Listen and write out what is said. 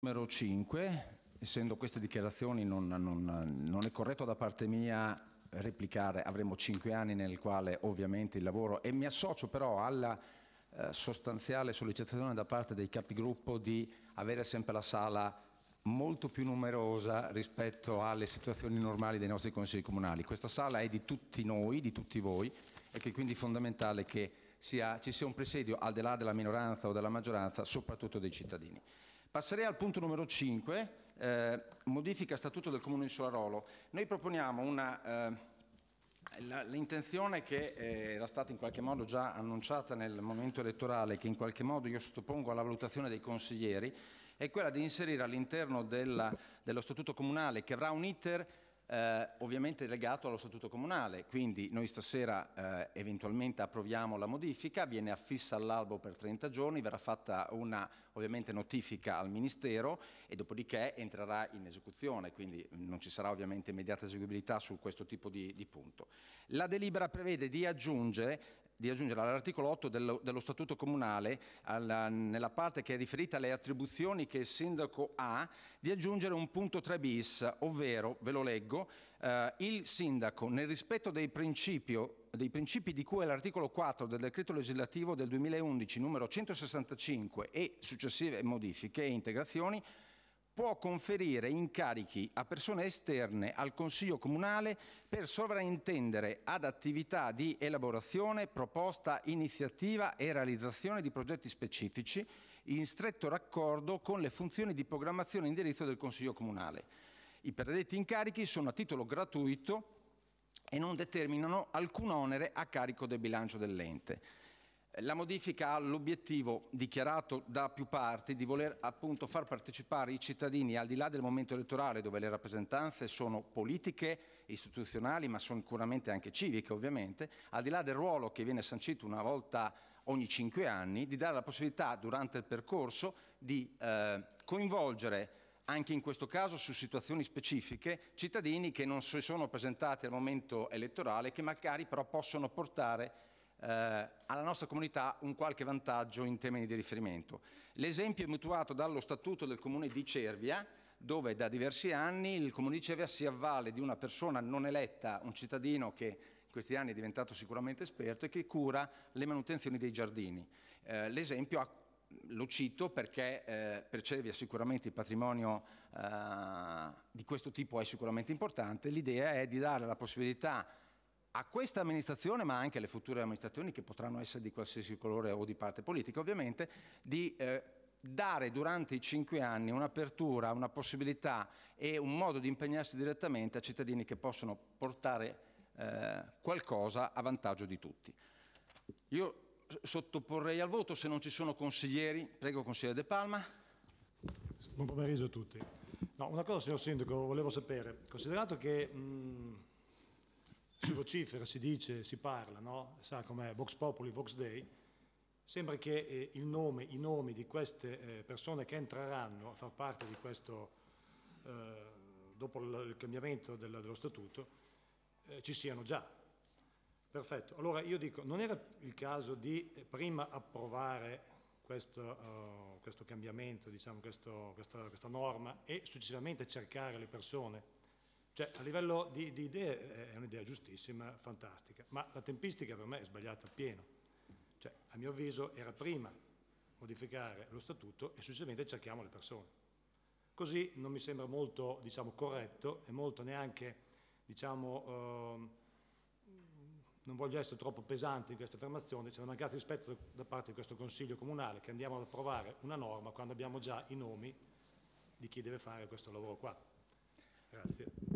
Numero 5, essendo queste dichiarazioni non è corretto da parte mia replicare, avremo 5 anni nel quale ovviamente il lavoro, e mi associo però alla sostanziale sollecitazione da parte dei capigruppo di avere sempre la sala molto più numerosa rispetto alle situazioni normali dei nostri consigli comunali. Questa sala è di tutti noi, di tutti voi, e che quindi è fondamentale che ci sia un presidio al di là della minoranza o della maggioranza, soprattutto dei cittadini. Passerei al punto numero 5, modifica statuto del Comune di Solarolo. Noi proponiamo l'intenzione che era stata in qualche modo già annunciata nel momento elettorale, che in qualche modo io sottopongo alla valutazione dei consiglieri, è quella di inserire all'interno dello statuto comunale, che avrà un iter ovviamente legato allo statuto comunale, quindi noi stasera eventualmente approviamo la modifica, viene affissa all'albo per 30 giorni, verrà fatta una ovviamente notifica al Ministero e dopodiché entrerà in esecuzione, quindi non ci sarà ovviamente immediata eseguibilità su questo tipo di punto. La delibera prevede di aggiungere all'articolo 8 dello Statuto Comunale, nella parte che è riferita alle attribuzioni che il sindaco ha, di aggiungere un punto 3 bis, ovvero, ve lo leggo, il sindaco, nel rispetto dei principi di cui all'articolo 4 del decreto legislativo del 2011 numero 165 e successive modifiche e integrazioni, può conferire incarichi a persone esterne al Consiglio Comunale per sovraintendere ad attività di elaborazione, proposta, iniziativa e realizzazione di progetti specifici in stretto raccordo con le funzioni di programmazione e indirizzo del Consiglio Comunale. I predetti incarichi sono a titolo gratuito e non determinano alcun onere a carico del bilancio dell'ente. La modifica ha l'obiettivo dichiarato da più parti di voler appunto far partecipare i cittadini al di là del momento elettorale, dove le rappresentanze sono politiche, istituzionali, ma sono sicuramente anche civiche ovviamente, al di là del ruolo che viene sancito una volta ogni 5 anni, di dare la possibilità durante il percorso di coinvolgere anche in questo caso su situazioni specifiche, cittadini che non si sono presentati al momento elettorale, che magari però possono portare alla nostra comunità un qualche vantaggio in termini di riferimento. L'esempio è mutuato dallo statuto del Comune di Cervia, dove da diversi anni il Comune di Cervia si avvale di una persona non eletta, un cittadino che in questi anni è diventato sicuramente esperto e che cura le manutenzioni dei giardini. L'esempio lo cito perché per Cervia sicuramente il patrimonio di questo tipo è sicuramente importante. L'idea è di dare la possibilità a questa amministrazione, ma anche alle future amministrazioni che potranno essere di qualsiasi colore o di parte politica ovviamente, di dare durante i 5 anni un'apertura, una possibilità e un modo di impegnarsi direttamente a cittadini che possono portare qualcosa a vantaggio di tutti. Io sottoporrei al voto, se non ci sono consiglieri. Prego, consigliere De Palma. Buon pomeriggio a tutti. No, una cosa, signor Sindaco, volevo sapere, considerato che si vocifera, si dice, si parla, no? Sa com'è, Vox Populi, Vox Dei, sembra che i nomi di queste persone che entreranno a far parte di questo, dopo il cambiamento dello statuto, ci siano già. Perfetto, allora io dico, non era il caso di prima approvare questo cambiamento, diciamo, questa norma e successivamente cercare le persone? Cioè, a livello di idee è un'idea giustissima, fantastica, ma la tempistica per me è sbagliata appieno. Cioè, a mio avviso era prima modificare lo statuto e successivamente cerchiamo le persone. Così non mi sembra molto, diciamo, corretto e molto neanche, diciamo, non voglio essere troppo pesante in questa affermazione, c'è una mancanza di rispetto da parte di questo Consiglio Comunale che andiamo ad approvare una norma quando abbiamo già i nomi di chi deve fare questo lavoro qua. Grazie.